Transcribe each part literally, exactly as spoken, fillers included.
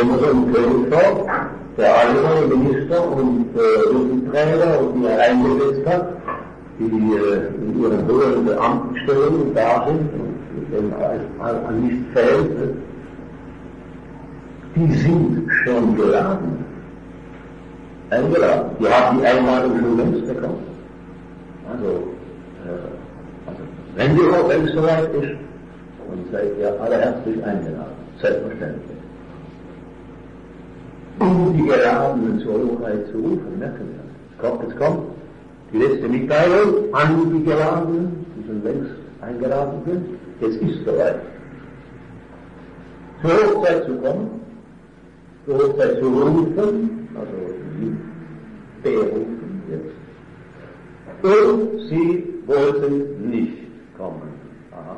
immer so ein König vor, der alle Minister und äh, Rückenträger und die er eingesetzt hat, die äh, in ihren hohen Beamtenstellungen da sind und an, an nichts fehlt, die sind schon geladen. Eingeladen. Die haben die Einladung schon längst bekommen. Also, äh, also wenn die Hochzeit soweit ist, und seid ihr alle herzlich eingeladen. Selbstverständlich. Um die Geladenen zur Hochzeit zu rufen, merken wir. Jetzt kommt, jetzt kommt die letzte Mitteilung an die Geladenen, die schon längst eingeladen sind. Jetzt ist soweit. Zur Hochzeit zu kommen, zur Hochzeit zu rufen, also sie berufen jetzt. Und sie wollten nicht kommen. Aha.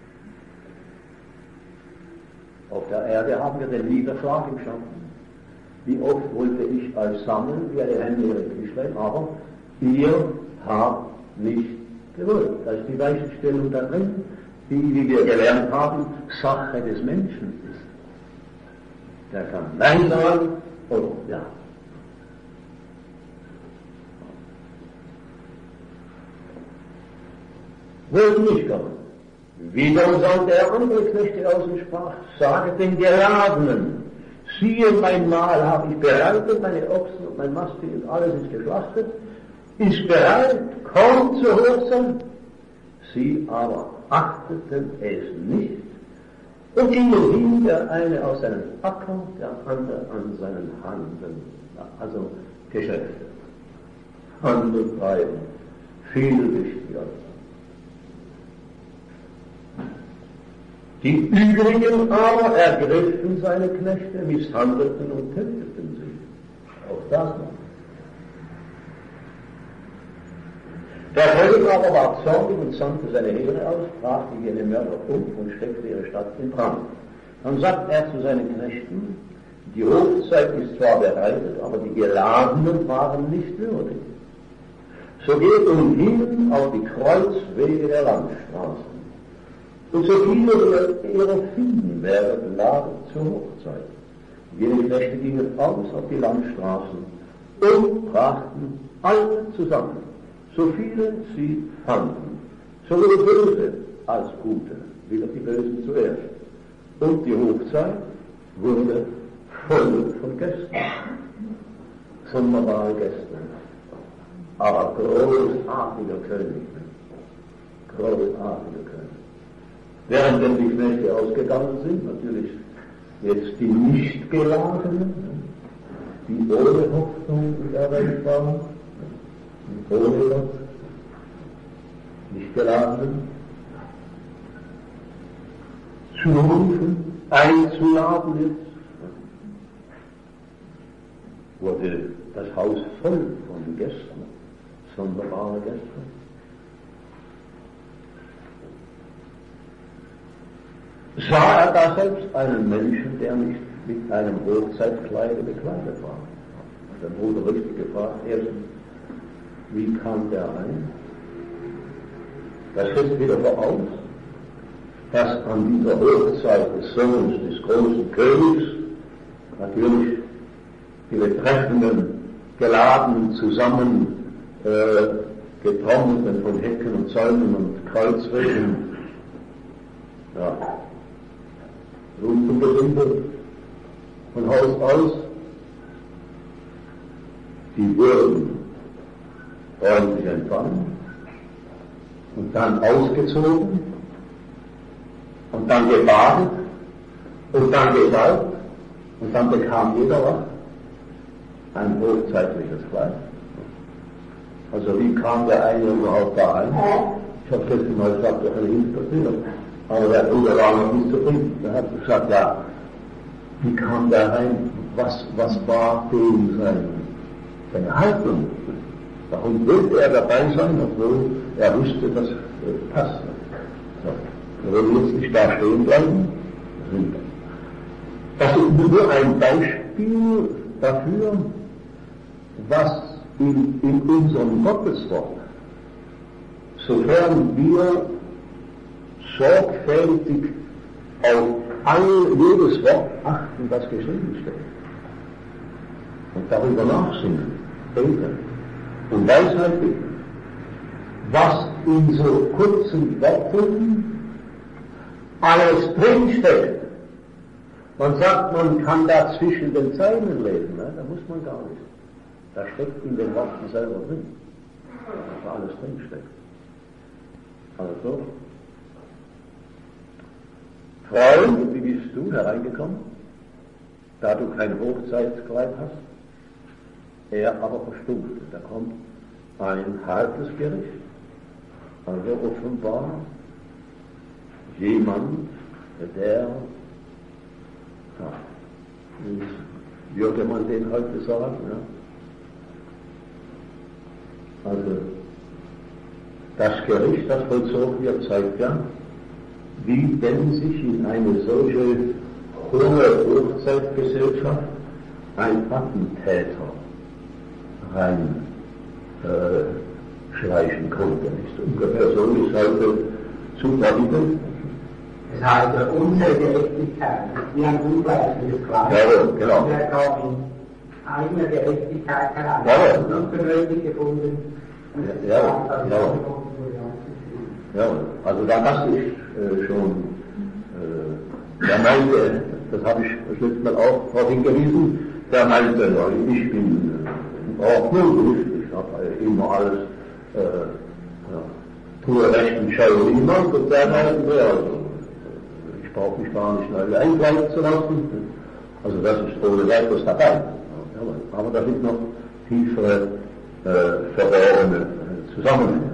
Auf der Erde haben wir den Niederschlag im Schatten. Wie oft wollte ich euch sammeln, wie eine Hände ihre Tischlein, aber ihr habt nicht gewollt. Da ist die Weichenstellung da drin, die, wie wir gelernt haben, Sache des Menschen ist. Der kann Nein sagen oder Ja. Wollten nicht kommen. Wieder sandte er andere Knechte aus und sprach, sage den Geladenen, siehe, mein Mahl habe ich bereitet, meine Ochsen und mein Masti und alles ist geschlachtet, ist bereit, kommt zur Hochzeit. Sie aber achteten es nicht und gingen hin, der eine aus seinem Acker, der andere an seinen Handeln, also Geschäfte. Handel treiben, viel wichtiger. Die übrigen aber ergriffen seine Knechte, misshandelten und töteten sie. Auch das noch. Der König aber war zornig und sandte seine Heere aus, brachte jene Mörder um und steckte ihre Stadt in Brand. Dann sagt er zu seinen Knechten, die Hochzeit ist zwar bereitet, aber die Geladenen waren nicht würdig. So geht nun hin auf die Kreuzwege der Landstraßen. Und so viele ihrer Finden werden geladen zur Hochzeit. Jene Knechte gingen aus auf die Landstraßen und brachten alle zusammen, so viele sie fanden, sowohl Böse als Gute, wieder die Bösen zuerst. Und die Hochzeit wurde voll von Gästen, sonderbare Gäste, aber großartiger König, großartiger König. Während denn die Knechte ausgegangen sind, natürlich jetzt die nicht Geladenen, die ohne Hoffnung und erreicht waren, ohne Gott, nicht Geladenen, zu rufen, einzuladen jetzt, wurde das Haus voll von Gästen, sonderbare Gäste. Sah er da selbst einen Menschen, der nicht mit einem Hochzeitkleide bekleidet war. Der Bruder richtig gefragt, erstens, wie kam der ein? Das setzt wieder voraus, dass an dieser Hochzeit des Sohnes des großen Königs natürlich die betreffenden Geladenen zusammen äh, getrommelt von Hecken und Zäunen und Kreuzwegen, ja, Blumenbesindel von Haus aus, die wurden ordentlich empfangen und dann ausgezogen und dann gebadet und dann gesalbt und dann bekam jeder was, ein hochzeitliches Kleid. Also wie kam der eine überhaupt da ein? Ich habe das letzte Mal gesagt, ich habe nichts passiert. Aber der Bruder war noch nicht zufrieden. Er hat gesagt, ja, wie kam der rein? Was, was war dem sein, seine Haltung? Warum wollte er dabei sein, obwohl er wusste, dass es passt? So, wir wollen jetzt nicht da stehen bleiben. Das ist nur ein Beispiel dafür, was in, in unserem Gotteswort, sofern wir sorgfältig auf all, jedes Wort achten, das geschrieben steht. Und darüber nachsinnen, denken und Weisheit bitten. Was in so kurzen Worten alles drinsteckt. Man sagt, man kann da zwischen den Zeilen lesen, ne? Da muss man gar nicht. Da steckt in den Worten selber drin, was alles drinsteckt. Also, Freund, wie bist du hereingekommen, da du kein Hochzeitskleid hast? Er aber verstummte. Da kommt ein hartes Gericht. Also offenbar jemand, der, ja, wie würde man den heute sagen, ja? Also das Gericht, das vollzogen wird, zeigt ja, wie denn sich in eine solche hohe Hochzeitgesellschaft ein Attentäter rein äh, schleichen konnte. Nicht ungefähr so ist heute zu verbieten. Das heißt, unsere Gerechtigkeit ist wie ein ungleiches Gleich. Ja, genau. Wir haben in eigener Gerechtigkeit herein. Ja, und unbenötigt gefunden. Ja, ja, ja. Ja, also da das ist äh, schon, äh, der meinte, das habe ich das letzte Mal auch darauf hingewiesen, der meinte, ja, ich bin äh, in Ordnung, ich habe immer alles, äh, ja, tue recht und scheue niemand, und der meinte, ja, also, ich brauche mich gar nicht neu einkleiden zu lassen, also das ist ohne weiteres dabei. Ja, aber da sind noch tiefere, äh, verborgene Zusammenhänge.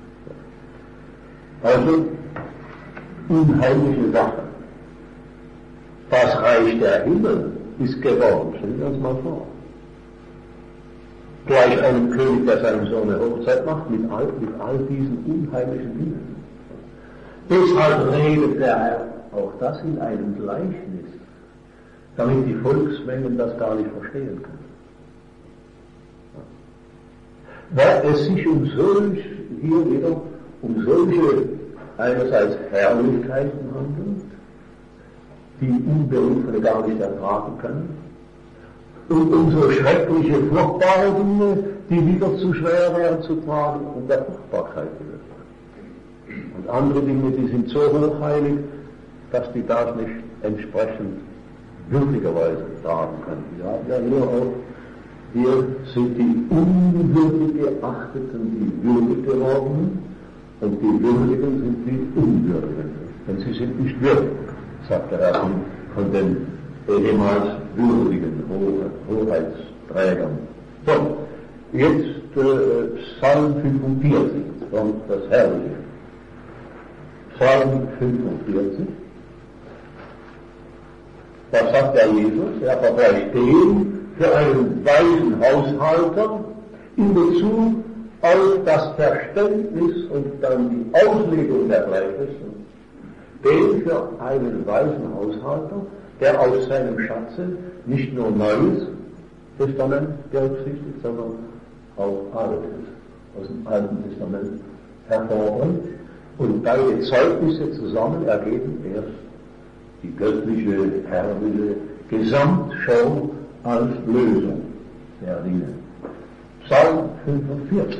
Also, unheimliche Sache. Das Reich der Himmel ist geworden, stellen wir uns mal vor. Gleich einem König, der seinem Sohn eine Hochzeit macht, mit all, mit all diesen unheimlichen Dingen. Deshalb redet der Herr auch das in einem Gleichnis, damit die Volksmengen das gar nicht verstehen können. Weil es sich um solch, hier wieder, um solche einerseits Herrlichkeiten handelt, die Unberufene gar nicht ertragen können, und um so schreckliche, furchtbare Dinge, die wieder zu schwer wären zu tragen, um der Fruchtbarkeit willen. Und andere Dinge, die sind so hochheilig, dass die das nicht entsprechend würdigerweise tragen können. Ja, ja, nur auch, hier sind die unwürdig Geachteten die würdig geworden, und die Würdigen sind die Unwürdigen. Denn sie sind nicht würdig, sagt der Herr von, von den ehemals würdigen Hoheitsträgern. So, jetzt äh, Psalm fünfundvierzig, kommt das Herrliche. Psalm fünfundvierzig. Was sagt der Jesus? Er vergleicht den für einen weisen Haushalter in Bezug auf das Verständnis und dann die Auslegung der Gleichnisse, den für einen weisen Haushalter, der aus seinem Schatze nicht nur Neues Testament berücksichtigt, sondern auch Altes, aus dem Alten Testament hervorbringt. Und beide Zeugnisse zusammen ergeben erst die göttliche, herrliche Gesamtschau als Lösung der Dinge. Psalm fünfundvierzig.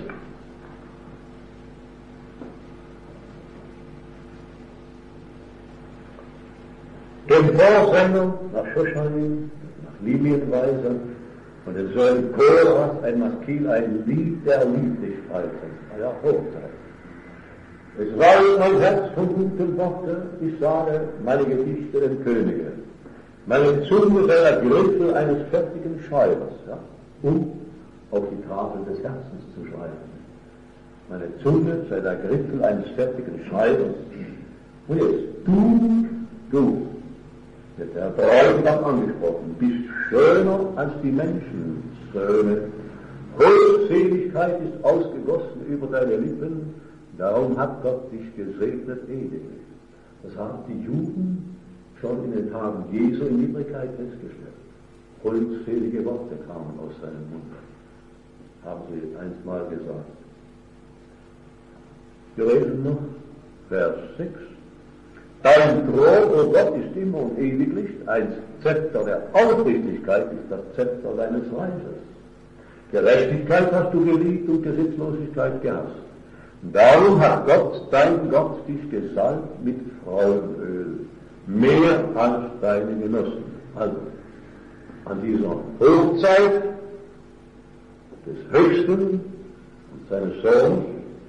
Den Vorsängern nach Shoshanim, nach Lilienweise und den Söhnen Koras ein Maskil, ein Lied der Lieblichkeit, ja, Hochzeit. Es war mein Herz von guten Worten, ich sage meine Gedichte den Könige. Meine Zunge sei der Griffel eines fertigen Schreibers, ja, um auf die Tafel des Herzens zu schreiben. Meine Zunge sei der Griffel eines fertigen Schreibers. Und jetzt, du, du, wird der Bräutigam angesprochen, bist schöner als die Menschensöhne. Hochseligkeit ist ausgegossen über deine Lippen, darum hat Gott dich gesegnet ewiglich. Das haben die Juden schon in den Tagen Jesu in Niedrigkeit festgestellt. Hochselige Worte kamen aus seinem Mund, haben sie einstmal gesagt. Wir lesen noch Vers sechs. Dein Thron, o oh Gott, ist immer und ewiglich, ein Zepter der Aufrichtigkeit ist das Zepter deines Reiches. Gerechtigkeit hast du geliebt und Gesetzlosigkeit gehasst. Darum hat Gott, dein Gott, dich gesalbt mit Freudenöl, mehr als deine Genossen. Also, an dieser Hochzeit des Höchsten und seines Sohnes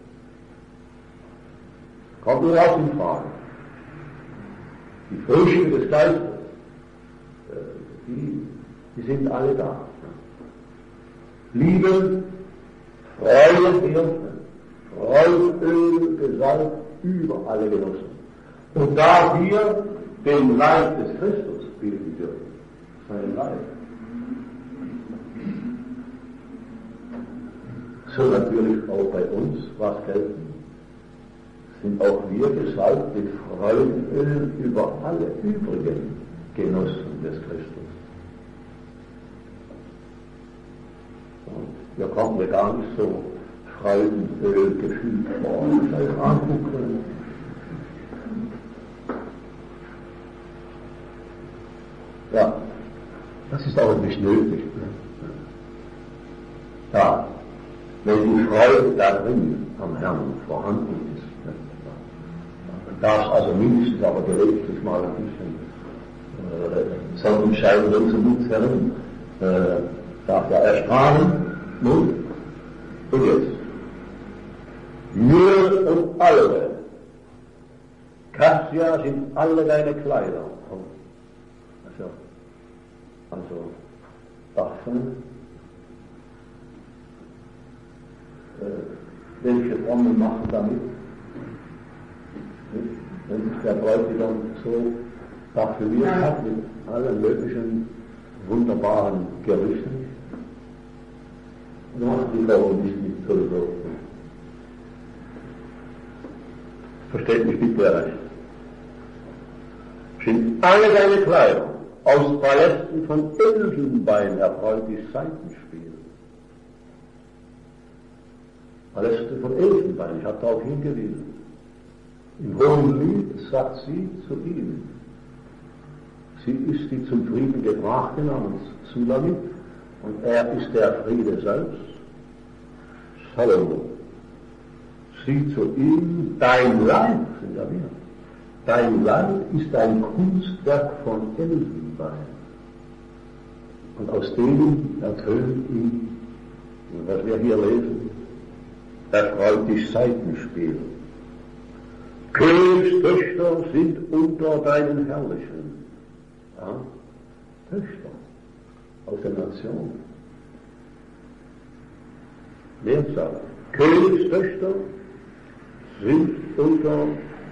kommt nur auf in Frage. Die Früchte des Geistes, die, die sind alle da. Liebe, Freude, Hirte, Freudenöl gesalbt über alle Genossen. Und da wir den Leib des Christus bilden dürfen, seinen Leib, so natürlich auch bei uns, was gelten, sind auch wir gesalbt mit Freudenöl über alle übrigen Genossen des Christus. Und wir kommen mir gar nicht so Freudenöl gefühlt vor, vielleicht angucken. Ja, das ist auch nicht nötig. Ja, wenn die Freude da drin am Herrn vorhanden ist, darf also mindestens aber gelegentlich mal ein bisschen äh, Sonnenschein uns im Mund werden, äh, darf ja erstrahlen. Nun, und jetzt. Mühe und alle. Kassia sind alle deine Kleider. Also, also Waffen, äh, welche Frommen machen damit? Wenn sich der Bräutigam so parfümiert hat mit allen möglichen wunderbaren Gerüchen, dann macht die Frau nicht mit sowieso. Versteht mich bitte recht. Sind alle deine Kleider aus Palästen von Elfenbein erfreut die Saitenspiel. Paläste von Elfenbein, ich habe darauf hingewiesen. Im hohen Lied sagt sie zu ihm, sie ist die zum Frieden gebrachte namens Sulamit und er ist der Friede selbst, Salomo. Sie zu ihm, dein Leib, sind ja wir, dein Leib ist ein Kunstwerk von Elfenbein. Und aus dem ertönt ihm, was wir hier lesen, erfreut dich Saitenspiel. Königstöchter sind unter deinen Herrlichen. Ja? Töchter aus der Nation. Mehrzahl. Königstöchter sind unter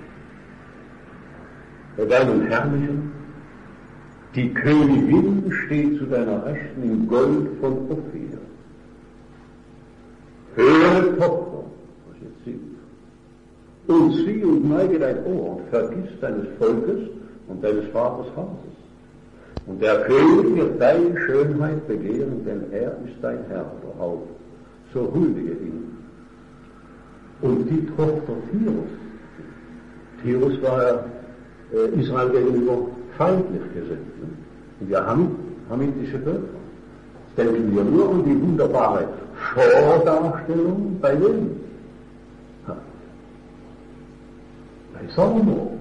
deinen Herrlichen. Die Königin steht zu deiner Rechten in Gold von Ophir. Höre, Tochter, was jetzt sieht. Und sieh und neige dein Ohr und vergiss deines Volkes und deines Vaters Hauses. Und der König wird deine Schönheit begehren, denn er ist dein Herr, der Haupt. So huldige ihn. Und die Tochter Tirus, Tirus war äh, Israel gegenüber feindlich gesinnt. Ne? Und wir haben hamitische Völker. Denken wir nur an die wunderbare Vordarstellung bei wem? Bei Salomo.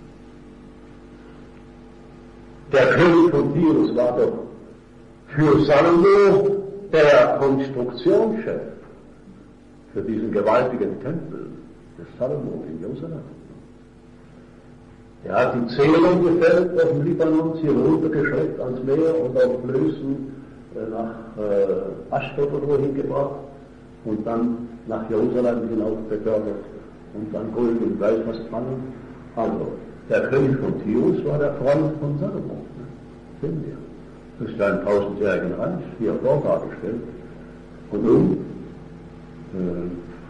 Der König von Tirus war doch für Salomo der Konstruktionschef für diesen gewaltigen Tempel des Salomo in Jerusalem. Er hat die Zählung gefällt auf dem Libanon, sie runtergeschleppt ans Meer und auf Flößen äh, nach äh, Aschdod oder wohin gebracht und dann nach Jerusalem hinauf befördert und dann Gold und weiß was dran. Also, der König von Tirus war der Freund von Salomo. Ne? Sehen wir. Das ist ein tausendjährigen Reich, hier vordargestellt. Und nun, äh,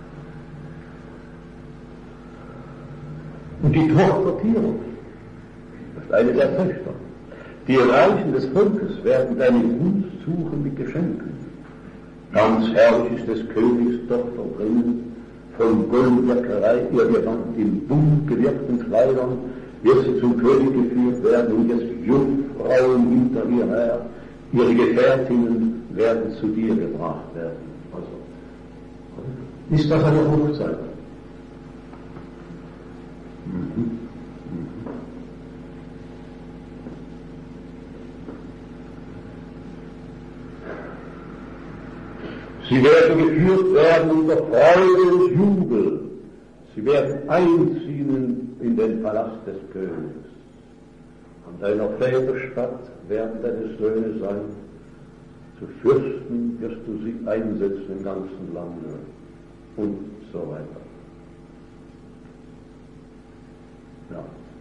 und die Tochter Tirus, das ist eine der Töchter. Die Reichen des Volkes werden deine Gunst suchen mit Geschenken. Ganz herrlich ist des Königs Tochter drinnen, von Goldwirkerei irgendwann in bunt gewirkten Kleidern, wird sie zum König geführt werden und jetzt Jungfrauen hinter ihr her, ihre Gefährtinnen werden zu dir gebracht werden. Also, ist das eine Hochzeit? Mhm. Mhm. Sie werden geführt werden unter Freude und Jubel. Sie werden einziehen in den Palast des Königs. An deiner Väterstadt werden deine Söhne sein. Zu Fürsten wirst du sie einsetzen im ganzen Lande. Und so weiter. Ja.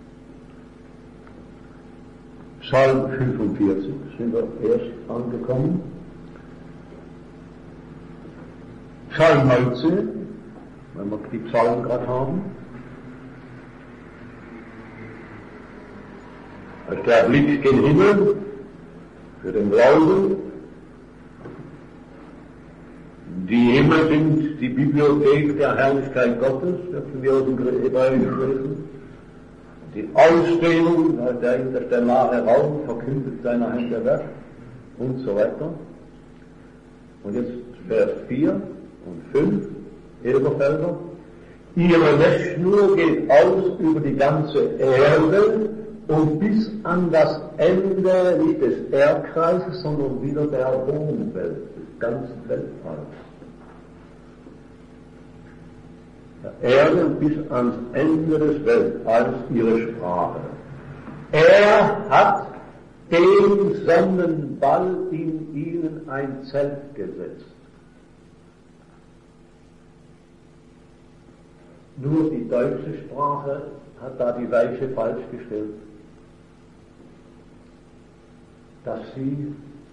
Psalm fünfundvierzig sind wir erst angekommen. Psalm neunzehn, wenn wir die Psalmen gerade haben. Das ist der Blick gen Himmel für den Glauben. Die Himmel sind die Bibliothek der Herrlichkeit Gottes, dürfen wir aus dem Hebräischen lesen. Die Ausdehnung, der interstellare Raum verkündet seiner Hände Werk und so weiter. Und jetzt Vers vier und fünf, Elberfelder. Ihre Wäschnur geht aus über die ganze Erde und bis an das Ende nicht des Erdkreises, sondern wieder der Wohnwelt, des ganzen Weltalls. Der Erde bis ans Ende des Weltalls ihre Sprache. Er hat dem Sonnenball in ihnen ein Zelt gesetzt. Nur die deutsche Sprache hat da die Weiche falsch gestellt, dass sie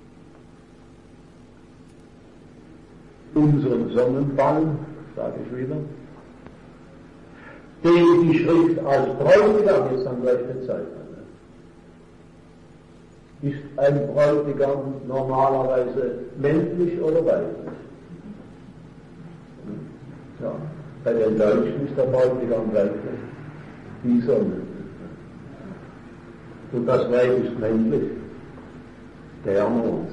unseren Sonnenball, sage ich wieder, den die Schrift als Bräutigam jetzt an gleich bezeichnet. Ist ein Bräutigam normalerweise männlich oder weiblich? Ja. Bei den Deutschen ist der Bräutigam weiblich, die Sonne. Und das Weib ist männlich, der Mond.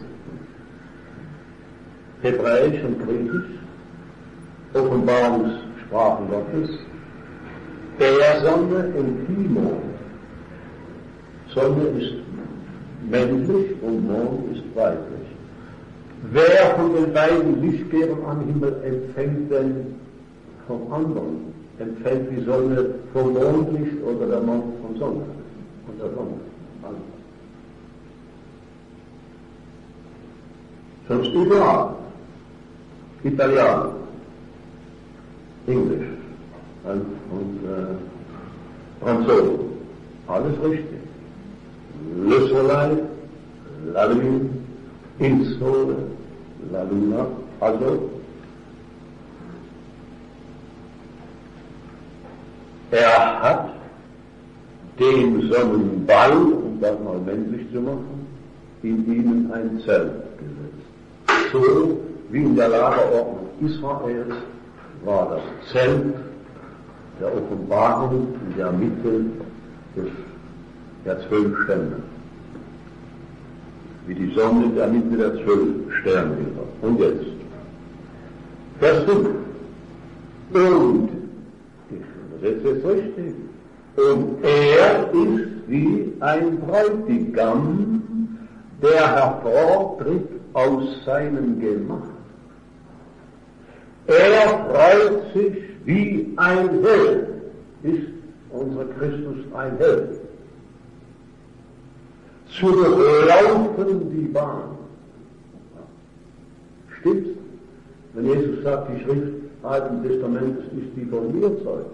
Hebräisch und Griechisch, Offenbarungssprachen Gottes, der Sonne und die Mond. Sonne ist männlich und Mond ist weiblich. Wer von den beiden Lichtgebern am Himmel empfängt denn vom anderen? Empfängt die Sonne vom Mondlicht oder der Mond vom Sonnenlicht? Und der Sonne. Sonst überall. Italienisch, Englisch und, und äh, Französisch. Alles richtig. Le Soleil, la Lune, il Sole, la Luna, also er hat dem Sonnenball, um das mal männlich zu machen, in ihnen ein Zelt gesetzt. So wie in der Lagerordnung Israels war das Zelt der Offenbarung in der Mitte des, der zwölf Stämme. Wie die Sonne in der Mitte der zwölf Sterne ist. Und jetzt, Vers fünf. Und, ich übersetze es richtig, und er ist wie ein Bräutigam, der hervortritt aus seinem Gemach. Er freut sich wie ein Held. Ist unser Christus ein Held? Zu durchlaufen die Bahn. Stimmt's? Wenn Jesus sagt, die Schrift Alten Testamentes ist die von mir Zeugen.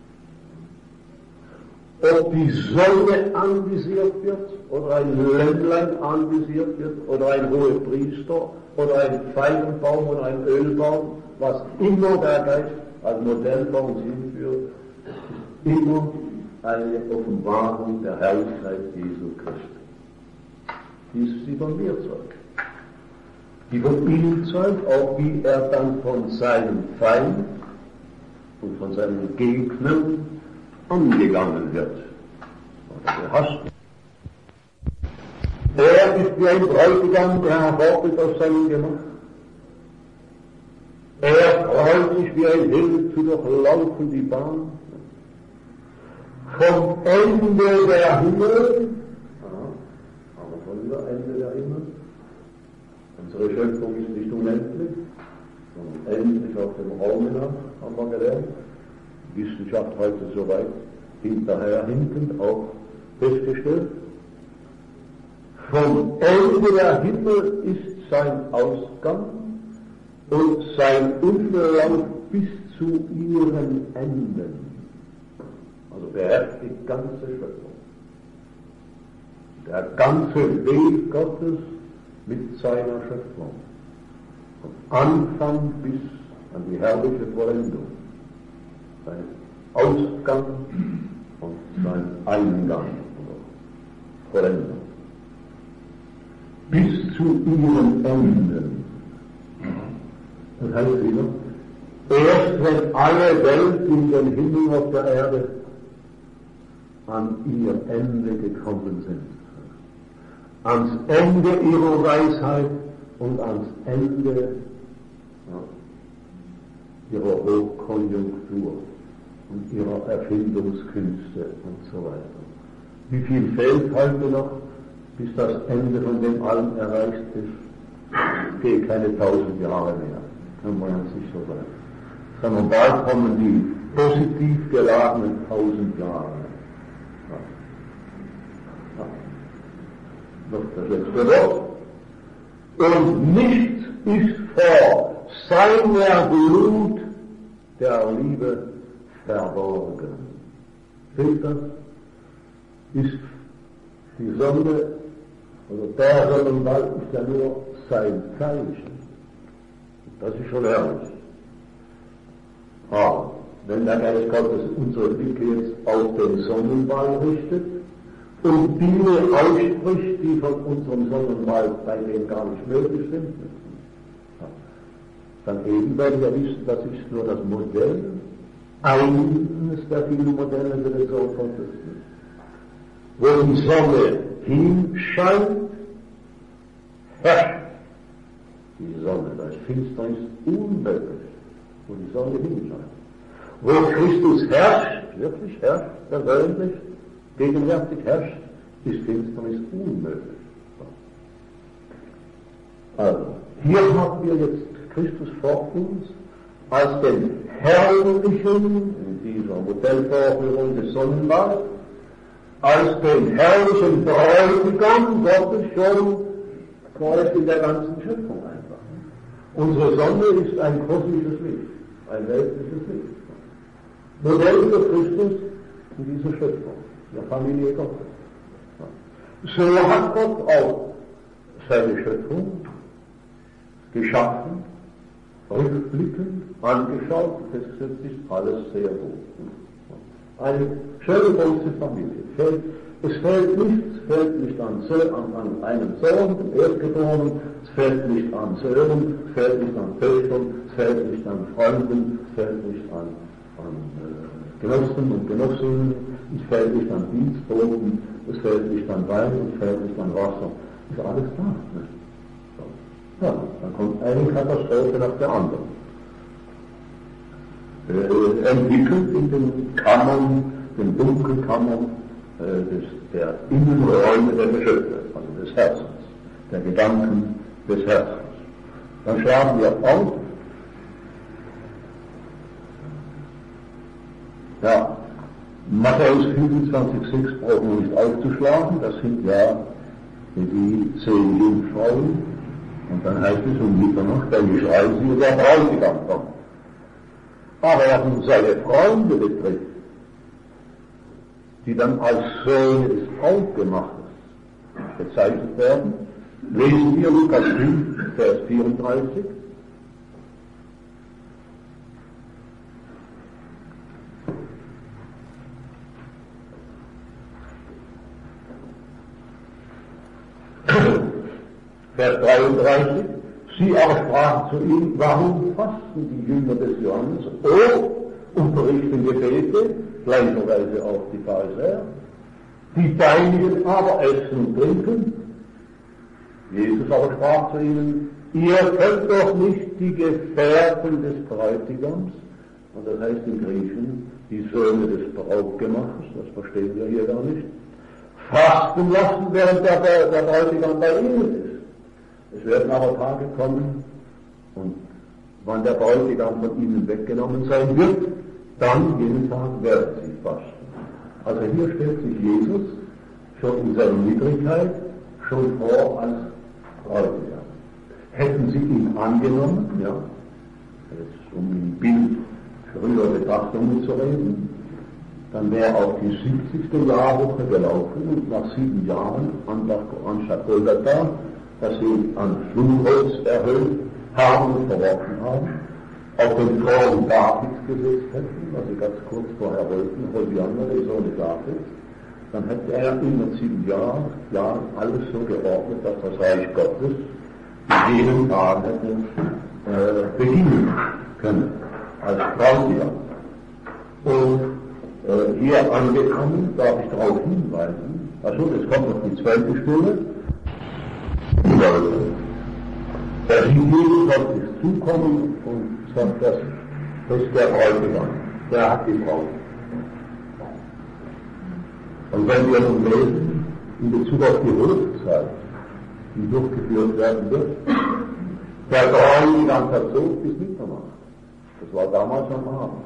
Ob die Sonne anvisiert wird, oder ein Lämmlein anvisiert wird, oder ein Hohepriester, oder ein Feigenbaum oder ein Ölbaum, was immer der Geist als Modell vor uns hinführt, ist immer eine Offenbarung der Herrlichkeit Jesu Christi. Dies ist die von mir Zeug. Die von ihm Zeug, auch wie er dann von seinem Feind und von seinen Gegnern angegangen wird oder gehasst. Er ist wie ein Bräutigam, der hervortritt aus seinem Gemach. Er freut sich wie ein Hirt zu durchlaufen die Bahn. Vom Ende der Himmel, aber von der Ende der Himmel, unsere Schöpfung ist nicht unendlich, sondern endlich auf dem Raum hinaus, haben wir gelernt. Wissenschaft heute soweit hinterher hinkend auch festgestellt. Vom Ende der Himmel ist sein Ausgang und sein Unterlauf bis zu ihren Enden. Also beherrscht die ganze Schöpfung. Der ganze Weg Gottes mit seiner Schöpfung. Von Anfang bis an die herrliche Vollendung. Sein Ausgang und sein Eingang oder Vollendung. Bis zu ihren Enden. Das heißt wieder, erst wenn alle Welt in den Himmel auf der Erde an ihr Ende gekommen sind, ans Ende ihrer Weisheit und ans Ende ja, ihrer Hochkonjunktur und ihrer Erfindungskünste und so weiter. Wie viel fehlt heute noch, bis das Ende von dem Allen erreicht ist? Geht keine tausend Jahre mehr, kann man jetzt nicht so sagen. Sondern bald kommen die positiv geladenen tausend Jahre. Ja. Ja. Noch das letzte Wort. Und nichts ist vor seiner Glut der Liebe verborgen. Seht das? Ist die Sonne, oder der Sonnenball ist ja nur sein Zeichen. Das ist schon herrlich. Aber wenn der Geist Gottes unsere Blicke jetzt auf den Sonnenball richtet und Dinge ausspricht, die von unserem Sonnenball bei dem gar nicht möglich sind, dann eben werden wir wissen, das ist nur das Modell, eines der vielen Modelle für den Sohn Gottes. Wo die Sonne hinscheint, herrscht die Sonne. Da ist Finsternis unmöglich, wo die Sonne hinscheint. Wo Christus herrscht, wirklich herrscht, persönlich, gegenwärtig herrscht, ist Finsternis unmöglich. Also, hier haben wir jetzt Christus vor uns als den herrlichen, in dieser Modellvorführung des Sonnenballs, als den herrlichen Bräutigam Gottes schon vorerst in der ganzen Schöpfung einfach. Unsere Sonne ist ein kosmisches Licht, ein weltliches Licht. Modell für Christus in dieser Schöpfung, der Familie Gottes. So hat Gott auch seine Schöpfung geschaffen, rückblickend angeschaut, festgesetzt ist alles sehr gut. Eine schöne große Familie. Es fehlt nichts, es fehlt nicht an, an, an einem Sohn, dem Erstgeborenen, es fehlt nicht an Söhnen, es fehlt nicht an Töchtern, es fehlt nicht an Freunden, es fehlt nicht an, an äh, Genossen und Genossinnen, es fehlt nicht an Dienstboten, es fehlt nicht an Wein, es fehlt nicht an Wasser. Ist alles da. Ne? So. Ja, dann kommt eine Katastrophe nach der anderen. Äh, entwickelt in den Kammern, den Dunkelkammern äh, des, der Innenräume der Geschöpfe, also des Herzens, der Gedanken des Herzens. Dann schlagen wir auf. Ja, Matthäus fünfundzwanzig sechs brauchen wir nicht aufzuschlagen, das sind ja die zehn Jungfrauen. Und dann heißt es um Mitternacht, dann schreien sie, der Bräutigam kommt. Aber was nun seine Freunde betrifft, die dann als Söhne des Aufgemachtes bezeichnet werden, lesen wir Lukas fünf, Vers vierunddreißig. Vers dreiunddreißig. Sie aber sprachen zu ihm, warum fasten die Jünger des Johannes, oh, unterrichten Gebete, gleicherweise auch die Pharisäer. Die Deinigen aber essen und trinken. Jesus aber sprach zu ihnen, ihr könnt doch nicht die Gefährten des Bräutigams, und das heißt im Griechischen die Söhne des Brautgemachers, das verstehen wir hier gar nicht, fasten lassen, während der, der Bräutigam bei ihnen ist. Es werden aber Tage kommen, und wann der Bräutigam von ihnen weggenommen sein wird, dann jeden Tag werden sie fasten. Also hier stellt sich Jesus schon in seiner Niedrigkeit schon vor als Bräutigam. Hätten sie ihn angenommen, ja, jetzt um im Bild früher Betrachtungen zu reden, dann wäre auch die siebzigste Jahrwoche gelaufen und nach sieben Jahren anstatt Golgatha, dass sie an Fluchholz erhöht haben und verworfen haben, auf den Thron Davids gesetzt hätten, was sie ganz kurz vorher wollten, Hosianna, der Sohn Davids, dann hätte er in den sieben Jahren, Jahren alles so geordnet, dass das Reich Gottes in jedem Tag hätte äh, beginnen können, als Bräutigam. Und äh, hier angekommen, darf ich darauf hinweisen, also jetzt kommt noch die zweite Stunde, der Jesus auf dich zukommen und sagt, das, das ist der Bräutigam, der hat die Braut. Und wenn wir nun lesen, in Bezug auf die Hochzeit, die durchgeführt werden wird, der Bräutigam verzog bis Mitternacht. Das war damals am Abend.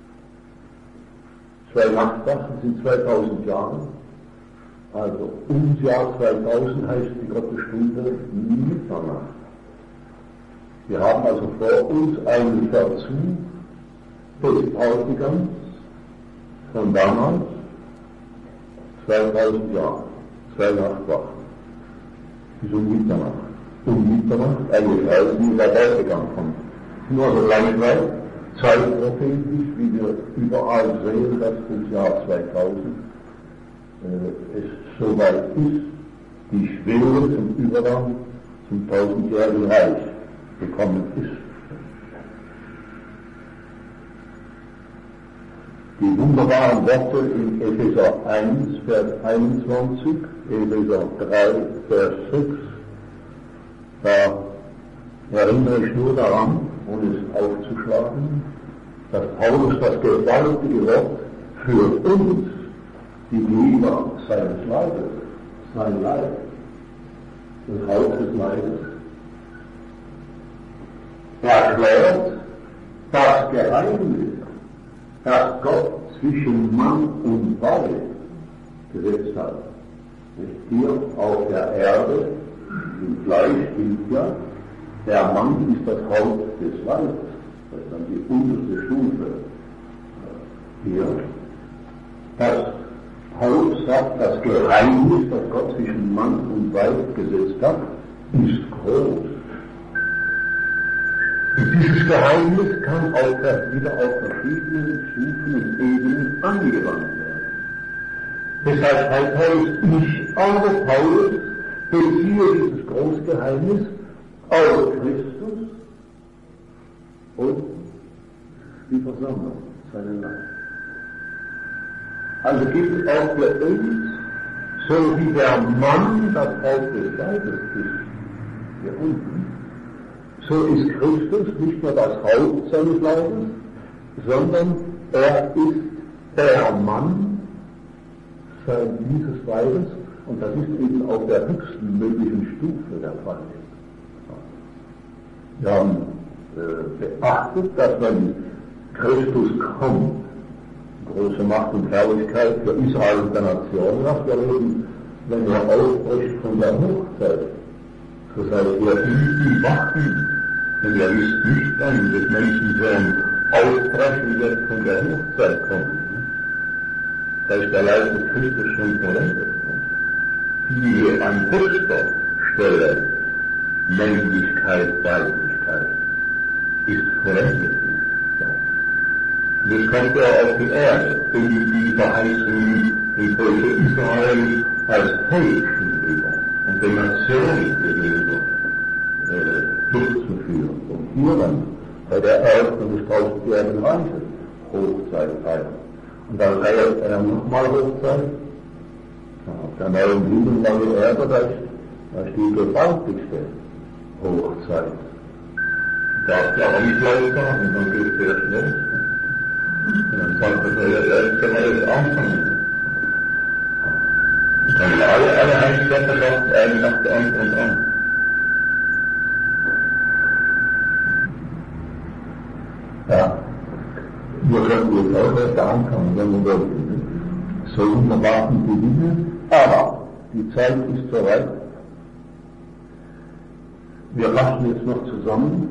Zwei Nachtwachen sind zweitausend Jahre. Also ums Jahr zweitausend heißt die Gottesstunde Mitternacht. Wir haben also vor uns einen Verzug des Bräutigams von damals, zweitausend Jahre, zwei Nachtwachen, bis um Mitternacht. Um Mitternacht, eigentlich als wie der Bräutigam kommt. Nur so langweilig, zeitprophetisch, wie wir überall sehen, dass das Jahr zweitausend äh, es so weit ist, die Schwere zum Übergang zum tausendjährigen Reich gekommen ist. Die wunderbaren Worte in Epheser eins, Vers einundzwanzig, Epheser drei, Vers sechs, da erinnere ich nur daran, ohne es aufzuschlagen, dass Paulus das gewaltige Wort für uns, die Glieder seines Leibes, sein Leib, das Haus des Leibes, erklärt das Geheimnis, das Gott zwischen Mann und Weib gesetzt hat. Hier auf der Erde, im Fleisch gilt ja, der Mann ist das Haupt des Weibes, das ist dann die unterste Stufe. Hier, das Paulus sagt, das Geheimnis, das Gott zwischen Mann und Weib gesetzt hat, ist groß. Und dieses Geheimnis kann auch wieder auf verschiedenen Stufen und Ebenen angewandt werden. Deshalb heißt Paulus, ich, aber Paulus, beziehe dieses große Geheimnis auf Christus und die Versammlung, seinen Leib. Also gibt es auch für uns, so wie der Mann das Haupt des Leibes ist, hier unten, so ist Christus nicht nur das Haupt seines Leibes, sondern er ist der Mann dieses Leibes, und das ist eben auf der höchsten möglichen Stufe der Fall. Wir haben äh, beachtet, dass wenn Christus kommt, große Macht und Herrlichkeit für Israel und der Nation, was wir reden, wenn er ausbricht von der Hochzeit, so seid ihr die Wachen, denn ihr wisst nicht, wann des Menschensohn ausbrechen wird von der Hochzeit kommen. Da ist der Leib des Christus schon vollendet. Die an höchster Stelle Männlichkeit, Weiblichkeit ist vollendet. Jetzt kommt er auf die Erde, in die Verheißung im Volke Israel als Volkschen über und den Nationen gegenüber äh, durchzuführen. Und hier dann bei der Eröffnung des tausendjährigen Reiches Hochzeit feiern. Und dann feiert er nochmal Hochzeit. Auf der neuen Himmel, neue Erde, da steht die gewaltigste Hochzeit. Darf ja auch nicht laufen, und dann geht es sehr schnell. Und dann sagt er, ja, jetzt kann man jetzt anfangen. Und dann alle, alle Heißgötterschaften, eine nach der anderen an. Ja, wir können jetzt auch erst anfangen, wenn wir so unerwarten die Dinge, aber die Zeit ist soweit. Wir fassen jetzt noch zusammen.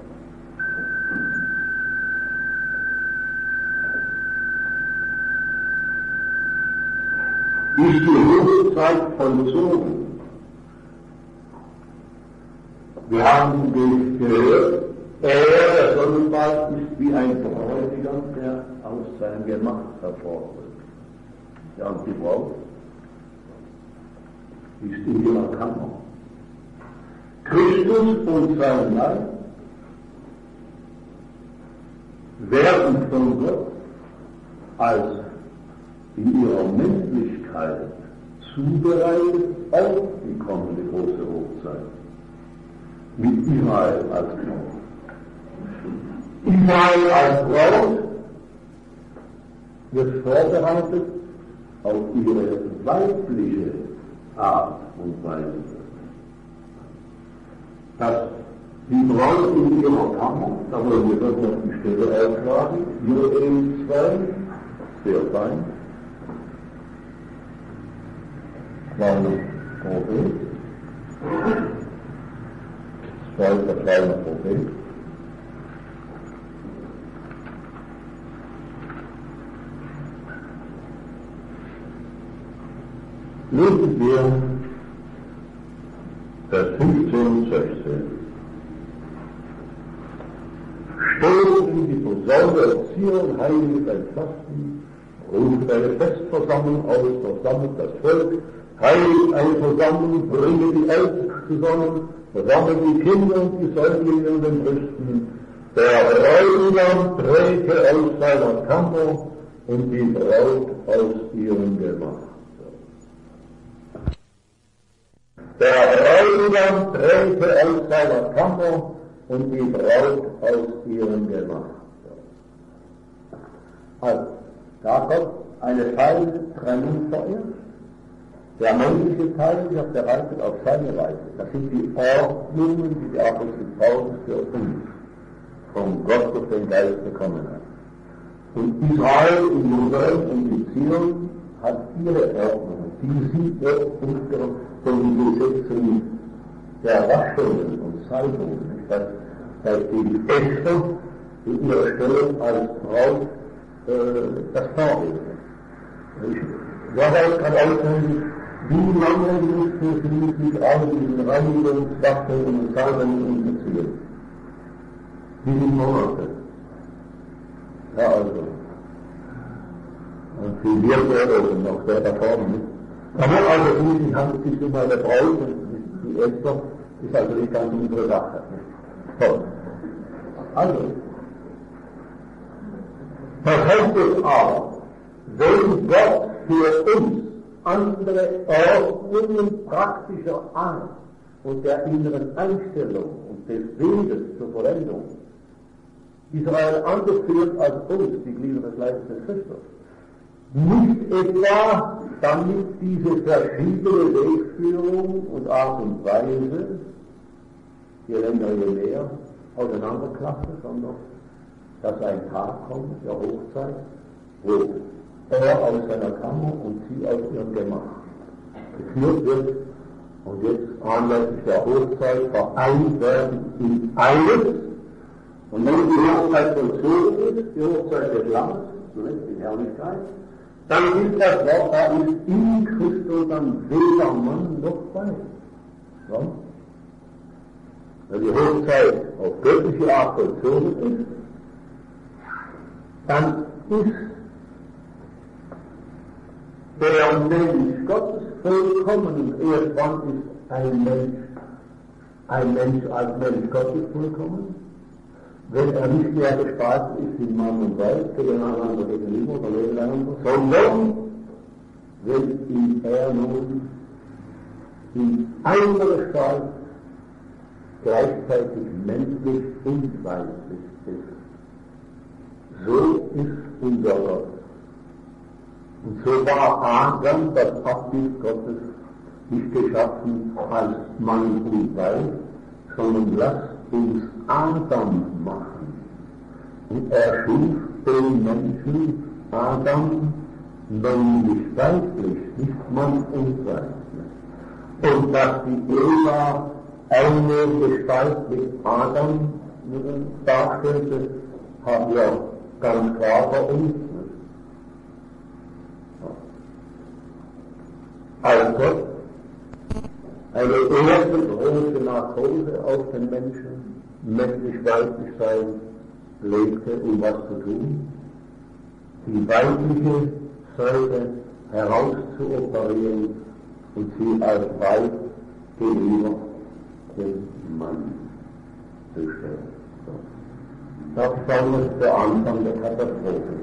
Ist die Hochzeit vollzogen? Wir haben gehört, er, der Sonnenball, ist wie ein Bräutigam, der aus seinem Gemach hervortritt. Ja, und die Braut ist in ihrer Kammer. Christus und sein Leib werden von Gott als in ihrer Männlichkeit zubereitet auf die kommende große Hochzeit. Mit Israel als Braut. Israel als Braut wird vorbereitet auf ihre weibliche Art und Weise. Dass die Braut in ihrer Kammer, da wollen wir doch noch die Stelle aufschlagen, Joel zwei, sehr fein, kleiner Prophet, zweiter kleiner Prophet, lesen wir Vers fünfzehn und sechzehn. Steht in die Posaune, Zion, heilige dein Fasten, ruft eine Festversammlung aus, versammelt das Volk, heiligt eine Versammlung, bringe die Eltern zusammen, versammelt die Kinder und die Säuglinge in den Brüsten, der Bräutigam trete aus seiner Kammer und die Braut aus ihrem Gemach. Der Bräutigam trete aus seiner Kammer und die Braut aus ihrem Gemach. Also, da kommt eine feine Trennung verehrt. Der männliche Teil wird bereitet auf seine Weise. Das sind die Ordnungen, die der Apostel Paulus für uns von Gott durch den Geist bekommen hat. Und Israel in Jerusalem und in Zion hat ihre Ordnungen. Die sind dort unter den Gesetzen der Waschungen und Salbungen. Das heißt, die Esther in ihrer Stellung als Braut äh, das Vorbild. Daraus kann ausgehen, wie lange müssen sie sich auch in den Reinigungswaffen und Salbungen beziehen? Wie viele Monate? Ja, also. Und viel mehr oder noch später vorne nicht. Aber also schließlich handelt es sich um eine Braut und die Esther ist also nicht ganz unsere Sache. So. Also, was heißt es aber, wenn Gott für uns andere Ordnungen praktischer Art und der inneren Einstellung und des Weges zur Vollendung Israel anders führt als uns, die Glieder des Leibes des Christus, nicht etwa, damit diese verschiedene Wegführung und Art und Weise, je länger, je mehr, auseinanderklappe, sondern dass ein Tag kommt, der Hochzeit, wo er aus seiner Kammer und sie aus ihrem Gemach geführt wird und jetzt anlässlich der Hochzeit vereint werden in eines. Und wenn die Hochzeit vollzogen ist, die Hochzeit des Lammes, in Herrlichkeit, dann ist das Wort, da ist in Christus dann weder Mann noch Weib. Ja? Wenn die Hochzeit auf göttliche Art vollzogen ist, dann ist der Mensch Gottes vollkommen. Erst wann ist ein Mensch, ein Mensch als Mensch Gottes vollkommen? wenn er nicht mehr gespalten ist in Mann und Weib, gegeneinander gegenüber oder nebeneinander, sondern wenn ihn er nun in einer Gestalt gleichzeitig menschlich und weiblich ist. So ist unser Gott. Und so war Adam, das Abbild Gottes, nicht geschaffen als Mann und Weib, sondern lasst uns Adam machen. Und er schuf den Menschen, Adam, männlich weiblich, nicht Mann und Weib. Und dass die Eva eine Gestalt mit Adam darstellte, haben wir ganz klar vor uns. Als Gott eine erste große Narkose auf den Menschen, männlich-weiblich sein, legte, um was zu tun, die weibliche Seite herauszuoperieren und sie als Weib gegenüber dem Mann zu stellen. Das war jetzt der Anfang der Katastrophe.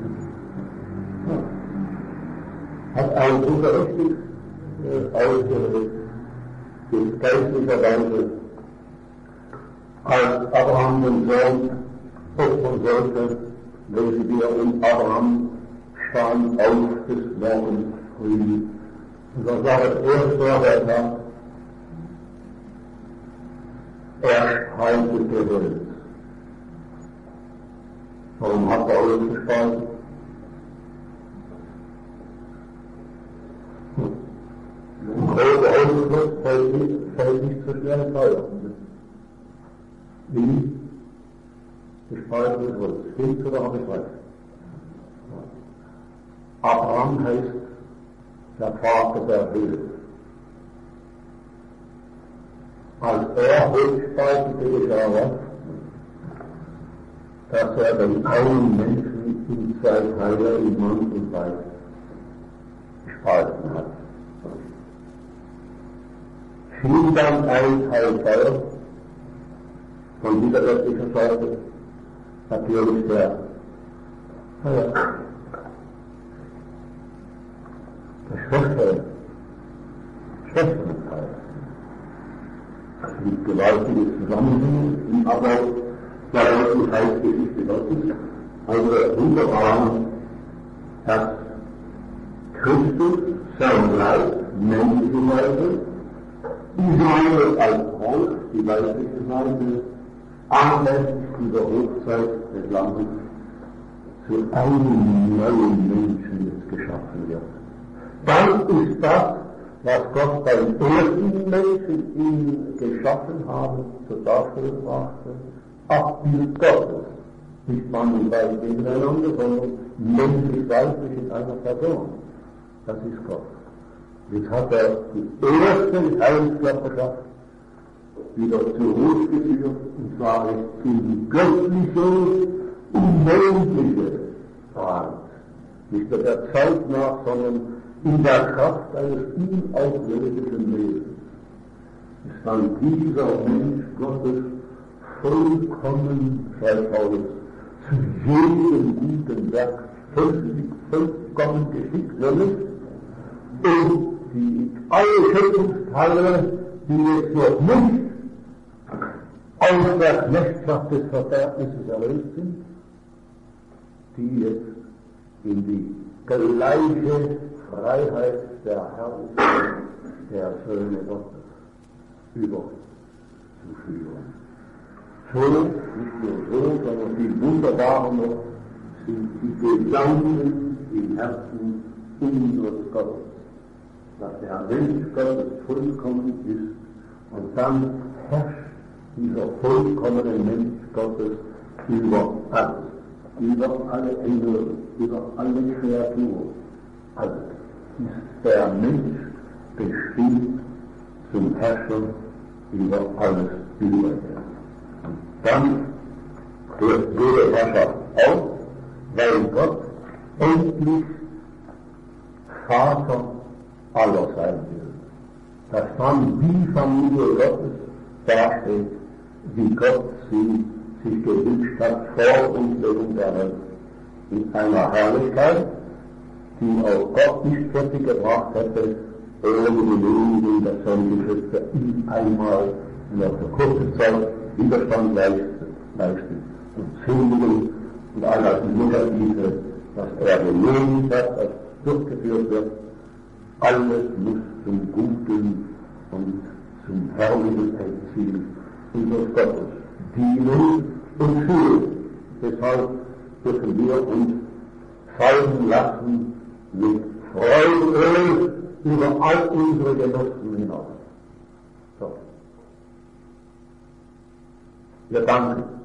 Hat ein Bruder richtig äh, ausgerüstet, in geistlicher Weise, als Abraham den Sohn opfern sollte, lesen wir, und Abraham stand auf des Morgens früh. Und das war das erste, was er tat. Er streitete Welt. Warum hat er alles gespalten? Ein großer Ausfluss fällt nicht, fällt nicht so schnell Feuer. Wie? Gespaltenes Holz. Stimmt's oder habe ich recht? Abraham heißt der Vater der Höhe. Als er Holz spaltete, geschah was? Dass er den einen Menschen in zwei Teile, in Mann und Weib, gespalten hat. Fiel dann ein Teil Feuer von widerwärtiger Seite, natürlich der Feuer, der schwächere, schwächere Teil. Mit gewaltiges Zusammenhängen im Ablauf der Heilsgeschichte Gottes, also wunderbar, dass Christus sein Leib, männliche Weise, Israel als Volk, die weibliche Seite, anlässlich dieser Hochzeit des Lammes zu einem neuen Menschen jetzt geschaffen wird. Dann ist das, was Gott beim ersten Menschen ihn geschaffen habe, zur Darstellung brachte, Abbild Gottes. Nicht Mann und Weib nebeneinander, sondern männlich-weiblich in einer Person. Das ist Gott. Jetzt hat er die erste Heilskörperschaft wieder zurückgeführt, und zwar in die göttliche, unmenschliche Freiheit. Nicht nur der Zeit nach, sondern in der Kraft eines unauflöslichen Lebens. Ist dann dieser Mensch Gottes vollkommen, schreibt Paulus, zu jedem guten Werk völlig, vollkommen geschickt wird, und die alle Schöpfungsteile, die jetzt noch nicht aus der Knechtschaft des Verderbnisses erlöst sind, die jetzt in die gleiche Freiheit der Herrlichkeit der Söhne Gottes überzuführen. So, nicht nur so, sondern viel wunderbarer noch sind die Gedanken im Herzen unseres Gottes, dass der Mensch Gottes vollkommen ist, und dann herrscht dieser vollkommene Mensch Gottes über alles, über alle Engel, über alle Kreaturen. Also ist der Mensch bestimmt zum Herrscher über alles Übrige. Und dann hört jede Herrschaft auf, weil Gott endlich Vater aller sein will. Dass dann die Familie Gottes dasteht, wie Gott sie sich gewünscht hat vor Grundlegung der Welt, in einer Herrlichkeit, die auch Gott nicht fertig gebracht hätte, ohne die Genehmigung der Sonnengeschöpfe ihm einmal und auf eine kurze Zeit Widerstand leisten und sündigen und all das Negative, das er genehmigt hat, das durchgeführt wird, alles muss zum Guten und zum herrlichen Endziel unseres Gottes dienen und führen. Deshalb dürfen wir uns fallen lassen mit Freudenöl über all unsere Genossen hinaus. So. Wir danken.